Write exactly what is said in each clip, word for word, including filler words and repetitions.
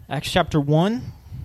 Acts chapter one,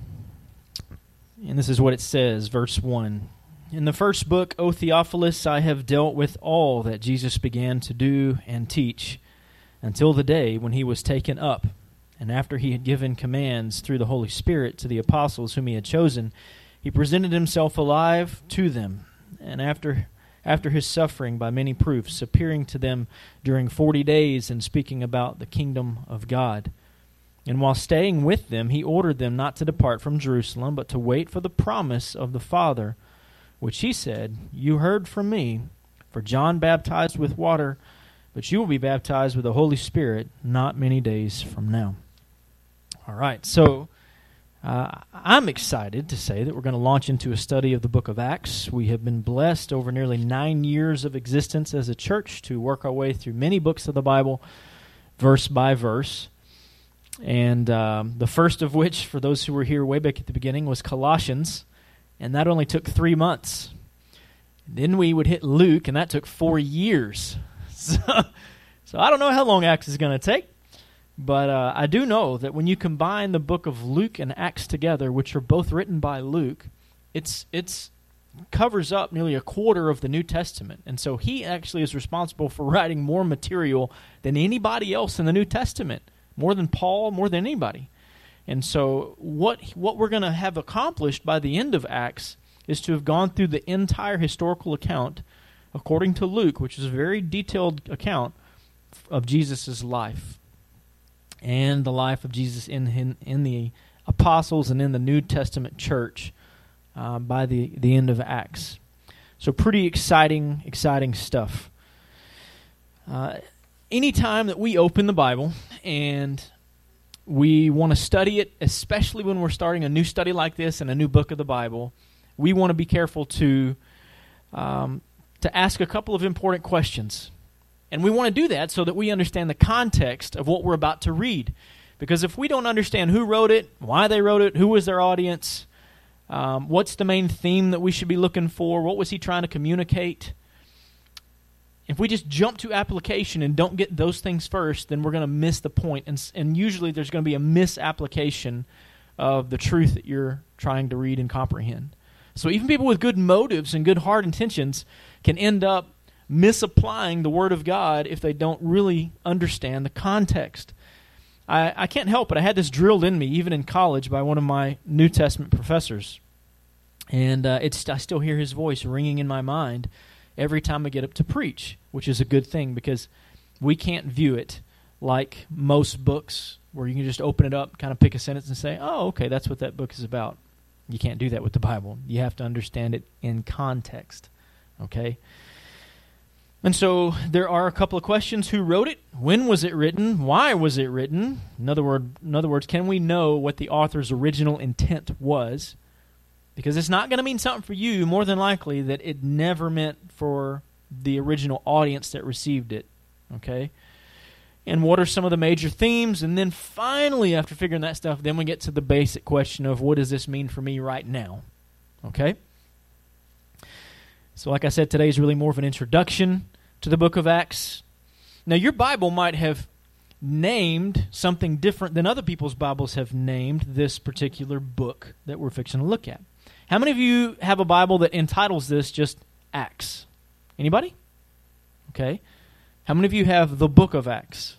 and this is what it says, verse one. In the first book, O Theophilus, I have dealt with all that Jesus began to do and teach until the day when he was taken up, and after he had given commands through the Holy Spirit to the apostles whom he had chosen, he presented himself alive to them, and after after his suffering by many proofs, appearing to them during forty days and speaking about the kingdom of God. And while staying with them, he ordered them not to depart from Jerusalem, but to wait for the promise of the Father, which he said, You heard from me, for John baptized with water, but you will be baptized with the Holy Spirit not many days from now. All right, so uh, I'm excited to say that we're going to launch into a study of the book of Acts. We have been blessed over nearly nine years of existence as a church to work our way through many books of the Bible, verse by verse. And um, the first of which, for those who were here way back at the beginning, was Colossians, and that only took three months. Then we would hit Luke, and that took four years. So, so I don't know how long Acts is going to take, but uh, I do know that when you combine the book of Luke and Acts together, which are both written by Luke, it's it's covers up nearly a quarter of the New Testament. And so he actually is responsible for writing more material than anybody else in the New Testament. More than Paul, more than anybody. And so what what we're going to have accomplished by the end of Acts is to have gone through the entire historical account, according to Luke, which is a very detailed account of Jesus' life and the life of Jesus in, in, in the apostles and in the New Testament church uh, by the, the end of Acts. So pretty exciting, exciting stuff. Uh Anytime that we open the Bible and we want to study it, especially when we're starting a new study like this and a new book of the Bible, we want to be careful to um, to ask a couple of important questions. And we want to do that so that we understand the context of what we're about to read. Because if we don't understand who wrote it, why they wrote it, who was their audience, um, what's the main theme that we should be looking for, what was he trying to communicate, if we just jump to application and don't get those things first, then we're going to miss the point. And, and usually there's going to be a misapplication of the truth that you're trying to read and comprehend. So even people with good motives and good heart intentions can end up misapplying the Word of God if they don't really understand the context. I, I can't help it. I had this drilled in me, even in college, by one of my New Testament professors. And uh, it's I still hear his voice ringing in my mind every time I get up to preach, which is a good thing because we can't view it like most books where you can just open it up, kind of pick a sentence and say, oh, okay, that's what that book is about. You can't do that with the Bible. You have to understand it in context, okay? And so there are a couple of questions. Who wrote it? When was it written? Why was it written? In other word, in other words, can we know what the author's original intent was? Because it's not going to mean something for you, more than likely, that it never meant for the original audience that received it, okay? And what are some of the major themes? And then finally, after figuring that stuff, then we get to the basic question of what does this mean for me right now, okay? So like I said, today is really more of an introduction to the book of Acts. Now, your Bible might have named something different than other people's Bibles have named this particular book that we're fixing to look at. How many of you have a Bible that entitles this just Acts? Anybody? Okay. How many of you have the book of Acts?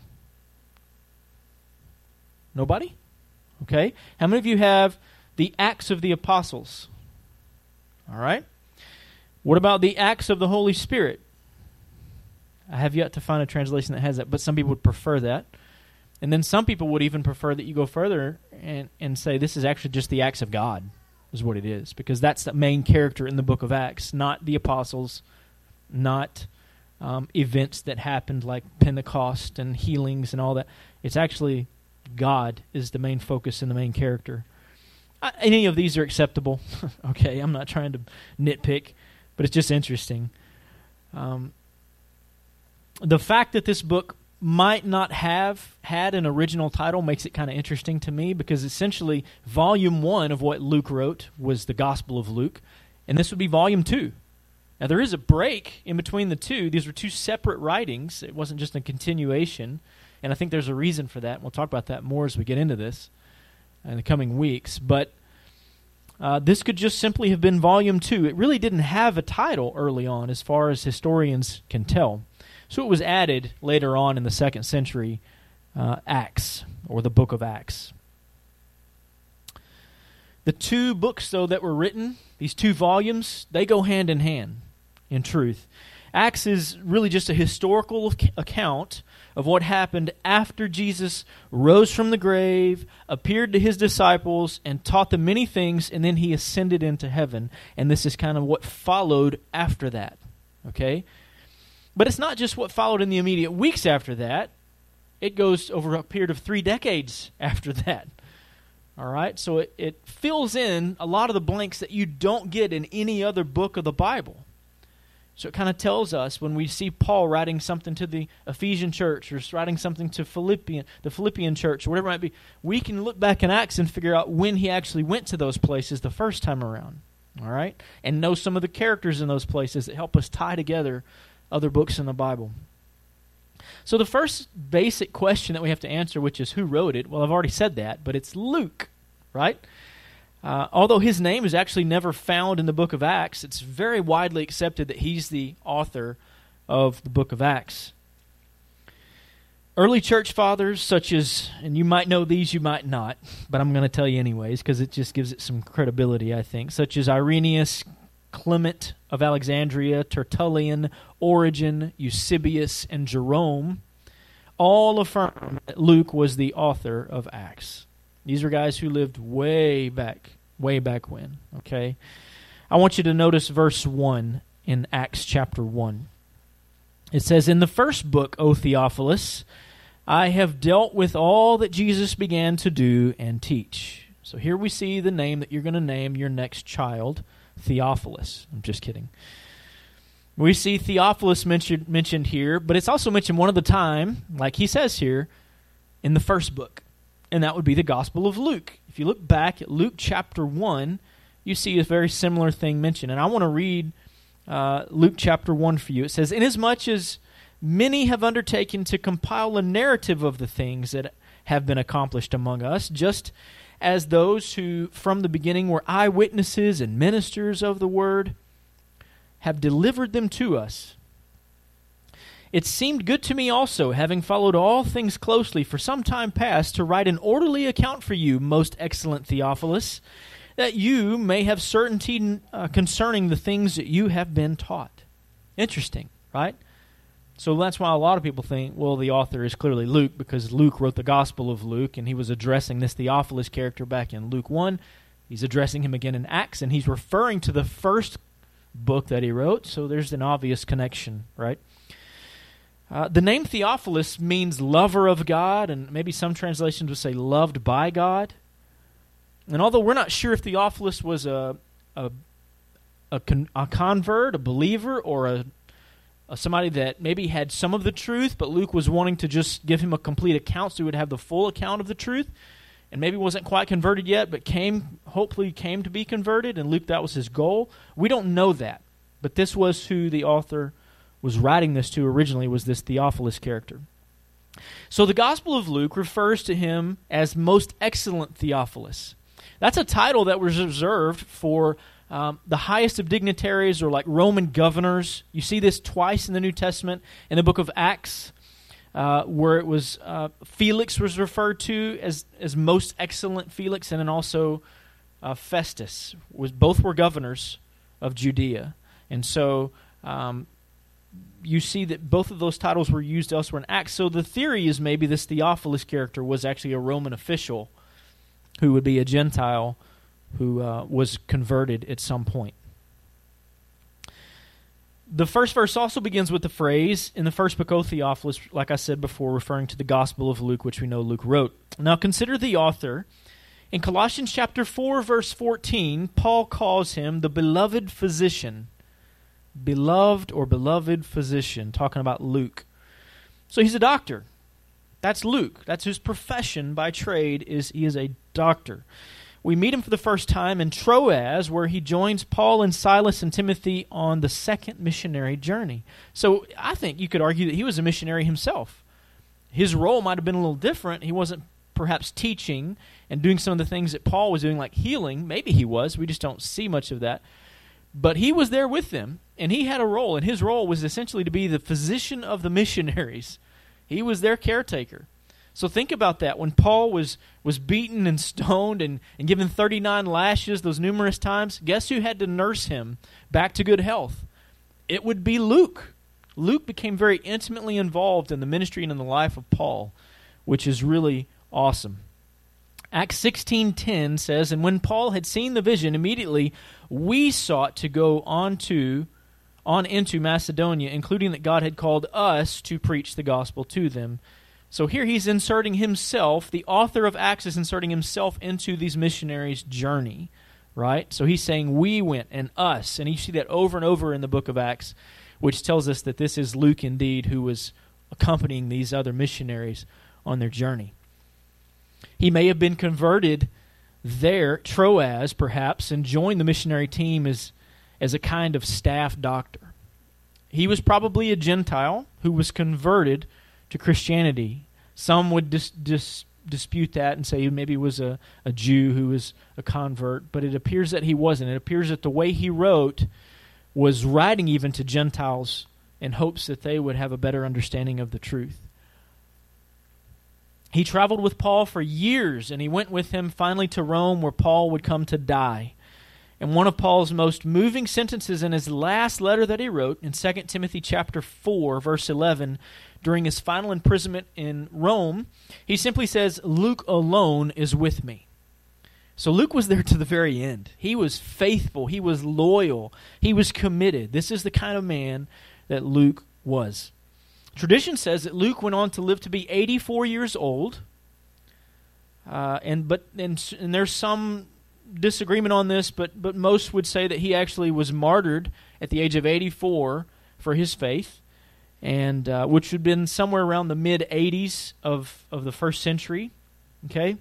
Nobody? Okay. How many of you have the Acts of the Apostles? All right. What about the Acts of the Holy Spirit? I have yet to find a translation that has that, but some people would prefer that. And then some people would even prefer that you go further and, and say this is actually just the Acts of God. Is what it is, because that's the main character in the book of Acts, not the apostles, not um, events that happened like Pentecost and healings and all that. It's actually God is the main focus and the main character. I, any of these are acceptable. Okay, I'm not trying to nitpick, but it's just interesting. Um, the fact that this book might not have had an original title makes it kind of interesting to me, because essentially volume one of what Luke wrote was the Gospel of Luke, and this would be volume two. Now there is a break in between the two. These were two separate writings. It wasn't just a continuation, and I think there's a reason for that. We'll talk about that more as we get into this. in the coming weeks. But uh, this could just simply have been volume two. It really didn't have a title early on, as far as historians can tell. So it was added later on in the second century, uh, Acts, or the book of Acts. The two books, though, that were written, these two volumes, they go hand in hand, in truth. Acts is really just a historical account of what happened after Jesus rose from the grave, appeared to his disciples, and taught them many things, and then he ascended into heaven. And this is kind of what followed after that, okay? But it's not just what followed in the immediate weeks after that. It goes over a period of three decades after that. All right, so it, it fills in a lot of the blanks that you don't get in any other book of the Bible. So it kind of tells us when we see Paul writing something to the Ephesian church or writing something to Philippian, the Philippian church or whatever it might be, we can look back in Acts and figure out when he actually went to those places the first time around. All right, and know some of the characters in those places that help us tie together other books in the Bible. So the first basic question that we have to answer, which is who wrote it, well, I've already said that, but it's Luke, right? Uh, although his name is actually never found in the book of Acts, it's very widely accepted that he's the author of the book of Acts. Early church fathers, such as, and you might know these, you might not, but I'm going to tell you anyways, because it just gives it some credibility, I think, such as Irenaeus, Clement of Alexandria, Tertullian, Origen, Eusebius, and Jerome all affirm that Luke was the author of Acts. These are guys who lived way back, way back when, okay? I want you to notice verse one in Acts chapter one. It says, "In the first book, O Theophilus, I have dealt with all that Jesus began to do and teach." So here we see the name that you're going to name your next child, Theophilus. I'm just kidding. We see Theophilus mentioned mentioned here, but it's also mentioned one other time, like he says here, in the first book, and that would be the Gospel of Luke. If you look back at Luke chapter one, you see a very similar thing mentioned. And I want to read uh, Luke chapter one for you. It says, "Inasmuch as many have undertaken to compile a narrative of the things that have been accomplished among us, just as those who from the beginning were eyewitnesses and ministers of the word have delivered them to us. It seemed good to me also, having followed all things closely for some time past, to write an orderly account for you, most excellent Theophilus, that you may have certainty uh, concerning the things that you have been taught." Interesting, right? So that's why a lot of people think, well, the author is clearly Luke, because Luke wrote the Gospel of Luke, and he was addressing this Theophilus character back in Luke one. He's addressing him again in Acts, and he's referring to the first book that he wrote, so there's an obvious connection, right? Uh, the name Theophilus means lover of God, and maybe some translations would say loved by God. And although we're not sure if Theophilus was a a, a, con- a convert, a believer, or a somebody that maybe had some of the truth, but Luke was wanting to just give him a complete account so he would have the full account of the truth, and maybe wasn't quite converted yet, but came, hopefully came to be converted, and Luke, that was his goal. We don't know that, but this was who the author was writing this to originally, was this Theophilus character. So the Gospel of Luke refers to him as most excellent Theophilus. That's a title that was reserved for Um, the highest of dignitaries, or like Roman governors. You see this twice in the New Testament. In the book of Acts, uh, where it was uh, Felix was referred to as as most excellent Felix, and then also uh, Festus. Was both were governors of Judea, and so um, you see that both of those titles were used elsewhere in Acts. So the theory is maybe this Theophilus character was actually a Roman official who would be a Gentile who uh, was converted at some point. The first verse also begins with the phrase, "In the first book, O Theophilus," like I said before, referring to the Gospel of Luke, which we know Luke wrote. Now consider the author. In Colossians chapter four, verse fourteen, Paul calls him the beloved physician. Beloved or beloved physician, talking about Luke. So he's a doctor. That's Luke. That's his profession by trade, is he is a doctor. We meet him for the first time in Troas, where he joins Paul and Silas and Timothy on the second missionary journey. So I think you could argue that he was a missionary himself. His role might have been a little different. He wasn't perhaps teaching and doing some of the things that Paul was doing, like healing. Maybe he was. We just don't see much of that. But he was there with them, and he had a role, and his role was essentially to be the physician of the missionaries. He was their caretaker. So think about that. When Paul was, was beaten and stoned and, and given thirty-nine lashes those numerous times, guess who had to nurse him back to good health? It would be Luke. Luke became very intimately involved in the ministry and in the life of Paul, which is really awesome. Acts sixteen ten says, "And when Paul had seen the vision, immediately we sought to go on to, on into Macedonia, including that God had called us to preach the gospel to them." So here he's inserting himself, the author of Acts is inserting himself into these missionaries' journey, right? So he's saying we went and us, and you see that over and over in the book of Acts, which tells us that this is Luke indeed who was accompanying these other missionaries on their journey. He may have been converted there, Troas perhaps, and joined the missionary team as, as a kind of staff doctor. He was probably a Gentile who was converted to Christianity. Some would dis, dis, dispute that and say maybe he was a, a Jew who was a convert, but it appears that he wasn't. It appears that the way he wrote was writing even to Gentiles in hopes that they would have a better understanding of the truth. He traveled with Paul for years, and he went with him finally to Rome, where Paul would come to die. And one of Paul's most moving sentences in his last letter that he wrote, in Second Timothy chapter four, verse eleven, during his final imprisonment in Rome, he simply says, "Luke alone is with me." So Luke was there to the very end. He was faithful. He was loyal. He was committed. This is the kind of man that Luke was. Tradition says that Luke went on to live to be eighty-four years old, uh, and but and, and there's some disagreement on this, but but most would say that he actually was martyred at the age of eighty-four for his faith, and uh, which would have been somewhere around the mid eighties of of the first century. Okay,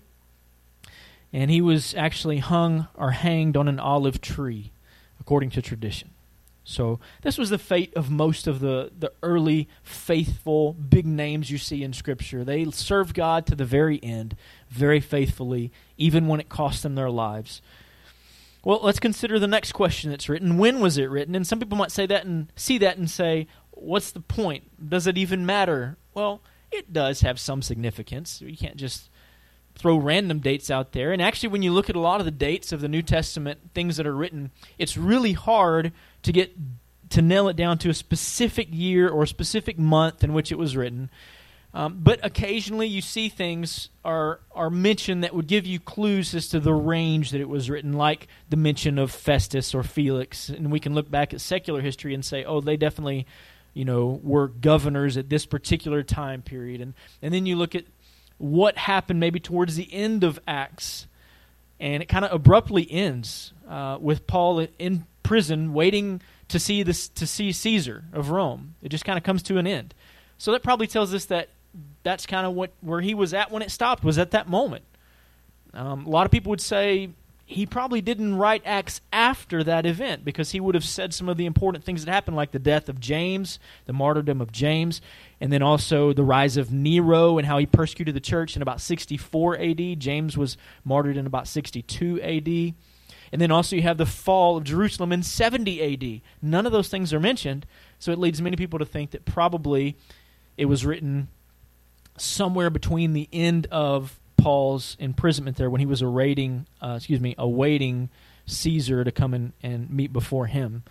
and he was actually hung or hanged on an olive tree, according to tradition. So this was the fate of most of the, the early faithful big names you see in Scripture. They served God to the very end, very faithfully, even when it cost them their lives. Well, let's consider the next question that's written. When was it written? And some people might say that and see that and say, what's the point? Does it even matter? Well, it does have some significance. You can't just throw random dates out there. And actually, when you look at a lot of the dates of the New Testament, things that are written, it's really hard to get to nail it down to a specific year or a specific month in which it was written. Um, but occasionally you see things are are mentioned that would give you clues as to the range that it was written, like the mention of Festus or Felix. And we can look back at secular history and say, oh, they definitely, you know, were governors at this particular time period. And and then you look at what happened maybe towards the end of Acts, and it kind of abruptly ends uh, with Paul in prison waiting to see this to see Caesar of Rome. It just kind of comes to an end. So that probably tells us that that's kind of what where he was at when it stopped, was at that moment. Um, a lot of people would say he probably didn't write Acts after that event, because he would have said some of the important things that happened, like the death of James, the martyrdom of James, and then also the rise of Nero and how he persecuted the church in about sixty-four A D. James was martyred in about sixty-two A D. And then also you have the fall of Jerusalem in seventy A D. None of those things are mentioned, so it leads many people to think that probably it was written somewhere between the end of Paul's imprisonment there, when he was awaiting, uh, excuse me, awaiting Caesar to come in and meet before him.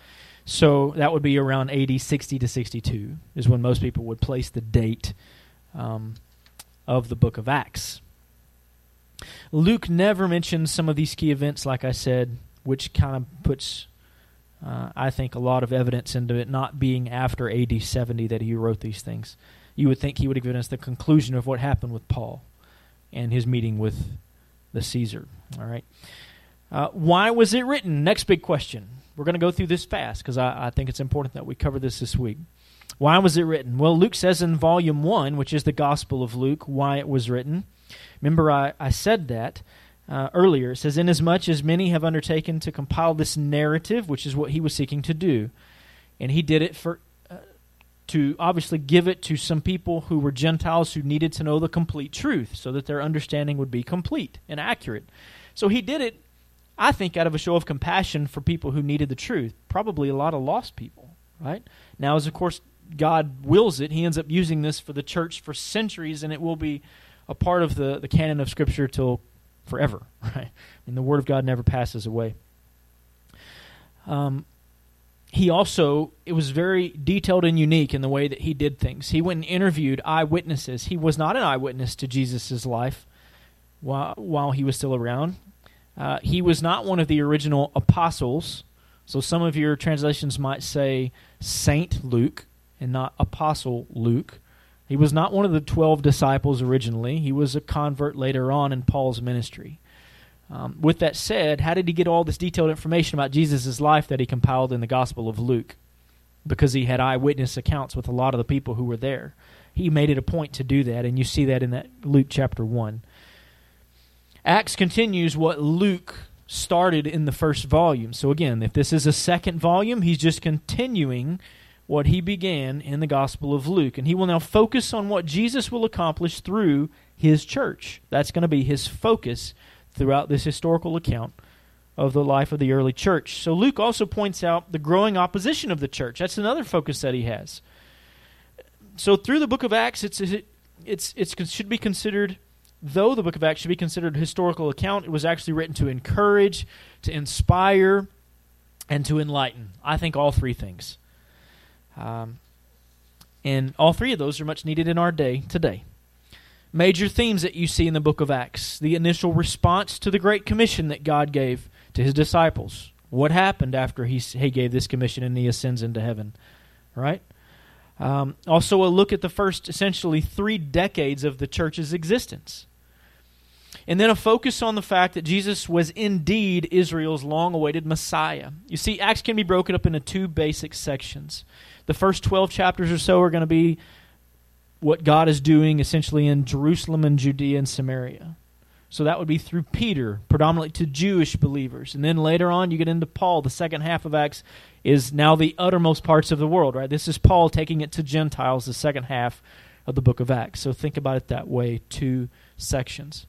So that would be around A D sixty to sixty-two is when most people would place the date um, of the book of Acts. Luke never mentions some of these key events, like I said, which kind of puts, uh, I think, a lot of evidence into it not being after A D seventy that he wrote these things. You would think he would have given us the conclusion of what happened with Paul and his meeting with the Caesar. All right. Uh, why was it written? Next big question. We're going to go through this fast because I, I think it's important that we cover this this week. Why was it written? Well, Luke says in volume one, which is the Gospel of Luke, why it was written. Remember, I, I said that uh, earlier. It says, inasmuch as many have undertaken to compile this narrative, which is what he was seeking to do. And he did it for uh, to obviously give it to some people who were Gentiles who needed to know the complete truth so that their understanding would be complete and accurate. So he did it, I think, out of a show of compassion for people who needed the truth, probably a lot of lost people, right? Now, as of course God wills it, he ends up using this for the church for centuries, and it will be a part of the, the canon of Scripture till forever, right? And the Word of God never passes away. Um, he also, it was very detailed and unique in the way that he did things. He went and interviewed eyewitnesses. He was not an eyewitness to Jesus' life while, while he was still around. Uh, he was not one of the original apostles. So some of your translations might say Saint Luke and not Apostle Luke. He was not one of the twelve disciples originally. He was a convert later on in Paul's ministry. Um, with that said, how did he get all this detailed information about Jesus' life that he compiled in the Gospel of Luke? Because he had eyewitness accounts with a lot of the people who were there. He made it a point to do that, and you see that in that Luke chapter one. Acts continues what Luke started in the first volume. So again, if this is a second volume, he's just continuing what he began in the Gospel of Luke. And he will now focus on what Jesus will accomplish through his church. That's going to be his focus throughout this historical account of the life of the early church. So Luke also points out the growing opposition of the church. That's another focus that he has. So through the book of Acts, it's it's it's it should be considered, though the book of Acts should be considered a historical account, it was actually written to encourage, to inspire, and to enlighten. I think all three things. Um, and all three of those are much needed in our day today. Major themes that you see in the book of Acts. The initial response to the Great Commission that God gave to his disciples. What happened after he, he gave this commission and he ascends into heaven? Right? Um, also a look at the first essentially three decades of the church's existence. And then a focus on the fact that Jesus was indeed Israel's long-awaited Messiah. You see, Acts can be broken up into two basic sections. The first twelve chapters or so are going to be what God is doing essentially in Jerusalem and Judea and Samaria. So that would be through Peter, predominantly to Jewish believers. And then later on you get into Paul. The second half of Acts is now the uttermost parts of the world, right? This is Paul taking it to Gentiles, the second half of the book of Acts. So think about it that way, two sections.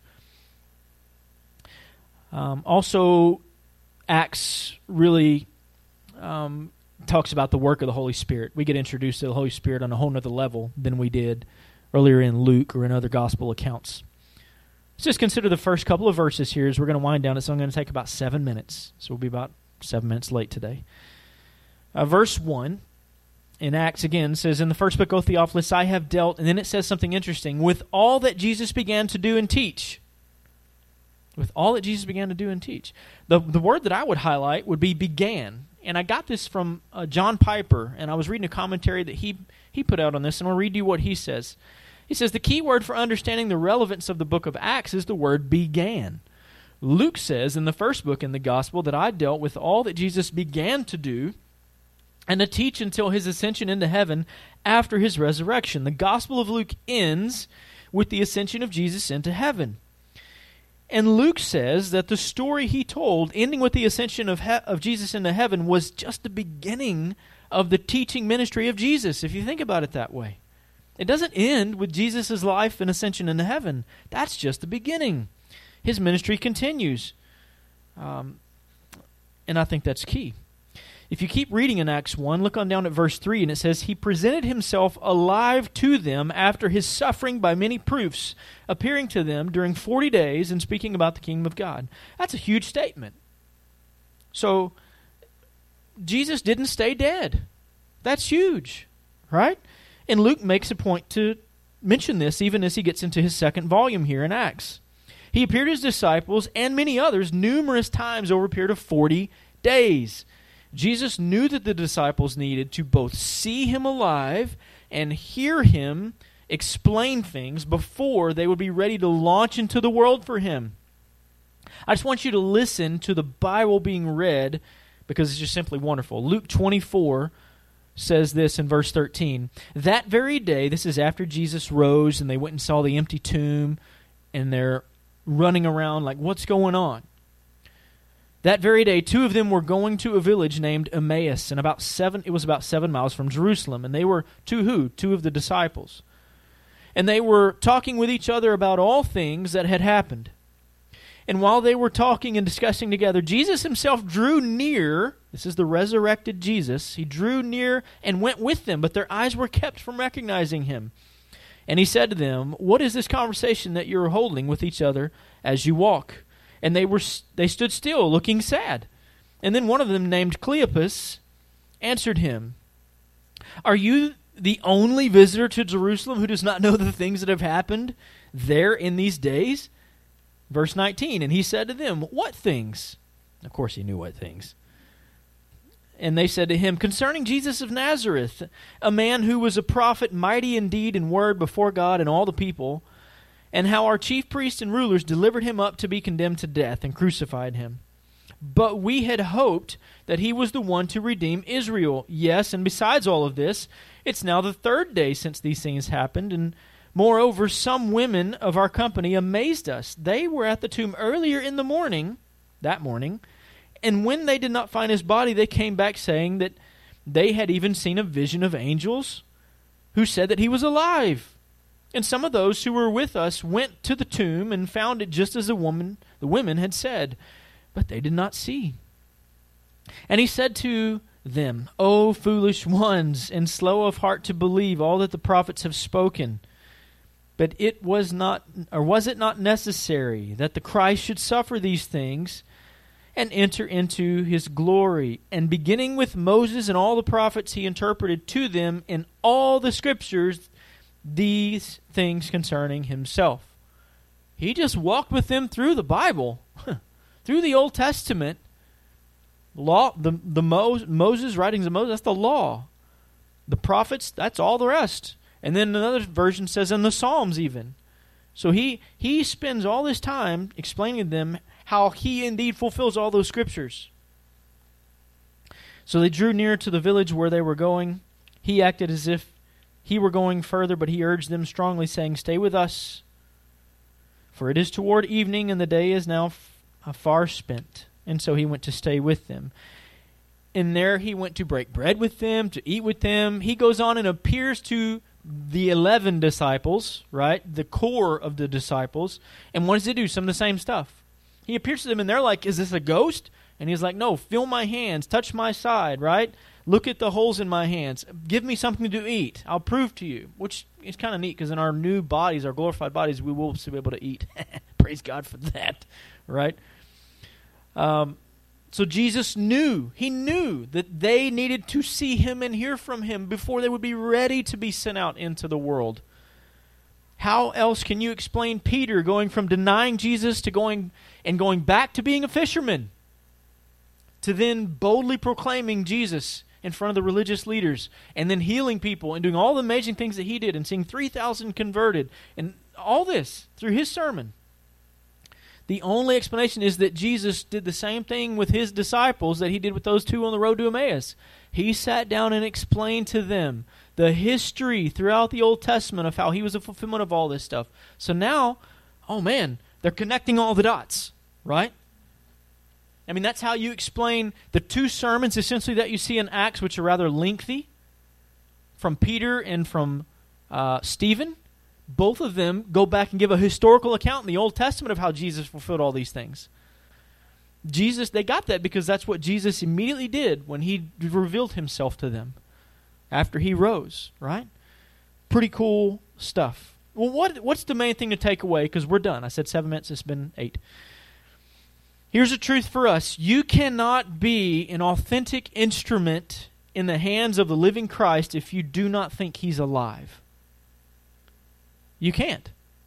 Um, also, Acts really um, talks about the work of the Holy Spirit. We get introduced to the Holy Spirit on a whole other level than we did earlier in Luke or in other gospel accounts. Let's just consider the first couple of verses here as we're going to wind down. It's only going to take about seven minutes, so we'll be about seven minutes late today. Uh, verse one in Acts again says, "In the first book, O Theophilus, I have dealt," and then it says something interesting, "with all that Jesus began to do and teach." With all that Jesus began to do and teach. The, the word that I would highlight would be began. And I got this from uh, John Piper, and I was reading a commentary that he, he put out on this, and I'll read you what he says. He says, "The key word for understanding the relevance of the book of Acts is the word began. Luke says in the first book in the gospel that I dealt with all that Jesus began to do and to teach until his ascension into heaven after his resurrection. The gospel of Luke ends with the ascension of Jesus into heaven. And Luke says that the story he told, ending with the ascension of he- of Jesus into heaven, was just the beginning of the teaching ministry of Jesus, if you think about it that way. It doesn't end with Jesus' life and ascension into heaven. That's just the beginning. His ministry continues. Um, and I think that's key. If you keep reading in Acts one, look on down at verse three, and it says, "He presented himself alive to them after his suffering by many proofs, appearing to them during forty days and speaking about the kingdom of God." That's a huge statement. So, Jesus didn't stay dead. That's huge, right? And Luke makes a point to mention this even as he gets into his second volume here in Acts. He appeared to his disciples and many others numerous times over a period of forty days. Jesus knew that the disciples needed to both see him alive and hear him explain things before they would be ready to launch into the world for him. I just want you to listen to the Bible being read because it's just simply wonderful. Luke twenty-four says this in verse thirteen. "That very day," this is after Jesus rose and they went and saw the empty tomb and they're running around like, what's going on? That very day, two of them were going to a village named Emmaus, and about seven, it was about seven miles from Jerusalem. And they were two who? Two of the disciples. And they were talking with each other about all things that had happened. And while they were talking and discussing together, Jesus himself drew near. This is the resurrected Jesus. He drew near and went with them, but their eyes were kept from recognizing him. And he said to them, "What is this conversation that you're holding with each other as you walk?" And they were they stood still, looking sad. And then one of them, named Cleopas, answered him, "Are you the only visitor to Jerusalem who does not know the things that have happened there in these days?" Verse nineteen, and he said to them, "What things?" Of course he knew what things. And they said to him, "Concerning Jesus of Nazareth, a man who was a prophet, mighty in deed and word before God and all the people, and how our chief priests and rulers delivered him up to be condemned to death and crucified him. But we had hoped that he was the one to redeem Israel. Yes, and besides all of this, it's now the third day since these things happened, and moreover, some women of our company amazed us. They were at the tomb earlier in the morning, that morning, and when they did not find his body, they came back saying that they had even seen a vision of angels who said that he was alive. And some of those who were with us went to the tomb and found it just as the woman, the women had said, but they did not see." And he said to them, "O foolish ones, and slow of heart to believe all that the prophets have spoken. But it was not, or was it not necessary that the Christ should suffer these things and enter into his glory? And beginning with Moses and all the prophets, he interpreted to them in all the scriptures these things concerning himself." He just walked with them through the Bible, through the Old Testament. Law, the the Mo, Moses writings of Moses, that's the law. The prophets, that's all the rest. And then another version says in the Psalms even. So he he spends all this time explaining to them how he indeed fulfills all those scriptures. So they drew near to the village where they were going. He acted as if he were going further, but he urged them strongly, saying, "Stay with us, for it is toward evening, and the day is now f- far spent." And so he went to stay with them. And there he went to break bread with them, to eat with them. He goes on and appears to the eleven disciples, right? The core of the disciples. And what does he do? Some of the same stuff. He appears to them and they're like, "Is this a ghost?" And he's like, "No, feel my hands, touch my side, right? Look at the holes in my hands. Give me something to eat. I'll prove to you." Which is kind of neat because in our new bodies, our glorified bodies, we will be able to eat. Praise God for that, right? Um, so Jesus knew, he knew that they needed to see him and hear from him before they would be ready to be sent out into the world. How else can you explain Peter going from denying Jesus to going and going back to being a fisherman, to then boldly proclaiming Jesus in front of the religious leaders, and then healing people and doing all the amazing things that he did and seeing three thousand converted, and all this through his sermon? The only explanation is that Jesus did the same thing with his disciples that he did with those two on the road to Emmaus. He sat down and explained to them the history throughout the Old Testament of how he was a fulfillment of all this stuff. So now, oh man, they're connecting all the dots, right? I mean, that's how you explain the two sermons essentially that you see in Acts, which are rather lengthy, from Peter and from uh, Stephen. Both of them go back and give a historical account in the Old Testament of how Jesus fulfilled all these things. Jesus, they got that because that's what Jesus immediately did when he revealed himself to them after he rose, right? Pretty cool stuff. Well, what what's the main thing to take away? Because we're done. I said seven minutes. It's been eight. Here's the truth for us. You cannot be an authentic instrument in the hands of the living Christ if you do not think he's alive. You can't.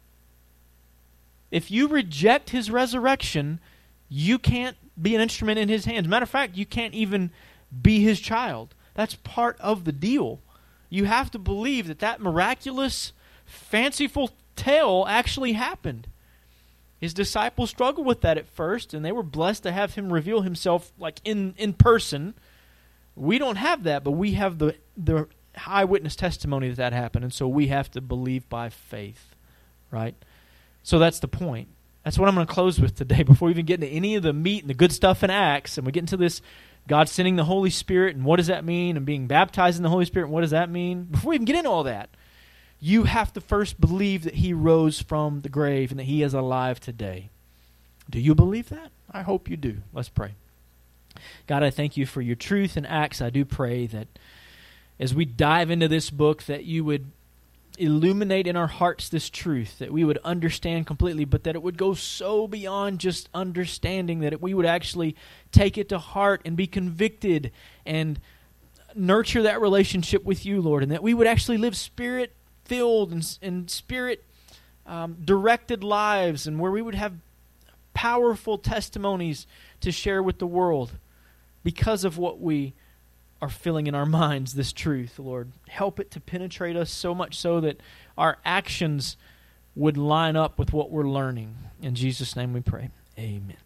If you reject his resurrection, you can't be an instrument in his hands. Matter of fact, you can't even be his child. That's part of the deal. You have to believe that that miraculous, fanciful tale actually happened. His disciples struggled with that at first, and they were blessed to have him reveal himself like in, in person. We don't have that, but we have the the eyewitness testimony that that happened, and so we have to believe by faith, right? So that's the point. That's what I'm going to close with today before we even get into any of the meat and the good stuff in Acts, and we get into this God sending the Holy Spirit, and what does that mean, and being baptized in the Holy Spirit, and what does that mean? Before we even get into all that, you have to first believe that he rose from the grave and that he is alive today. Do you believe that? I hope you do. Let's pray. God, I thank you for your truth in Acts. I do pray that as we dive into this book, that you would illuminate in our hearts this truth, that we would understand completely, but that it would go so beyond just understanding, that it, we would actually take it to heart and be convicted and nurture that relationship with you, Lord, and that we would actually live spirit-filled and, and spirit-directed um, lives, and where we would have powerful testimonies to share with the world because of what we are filling in our minds, this truth, Lord. Help it to penetrate us so much so that our actions would line up with what we're learning. In Jesus' name we pray. Amen.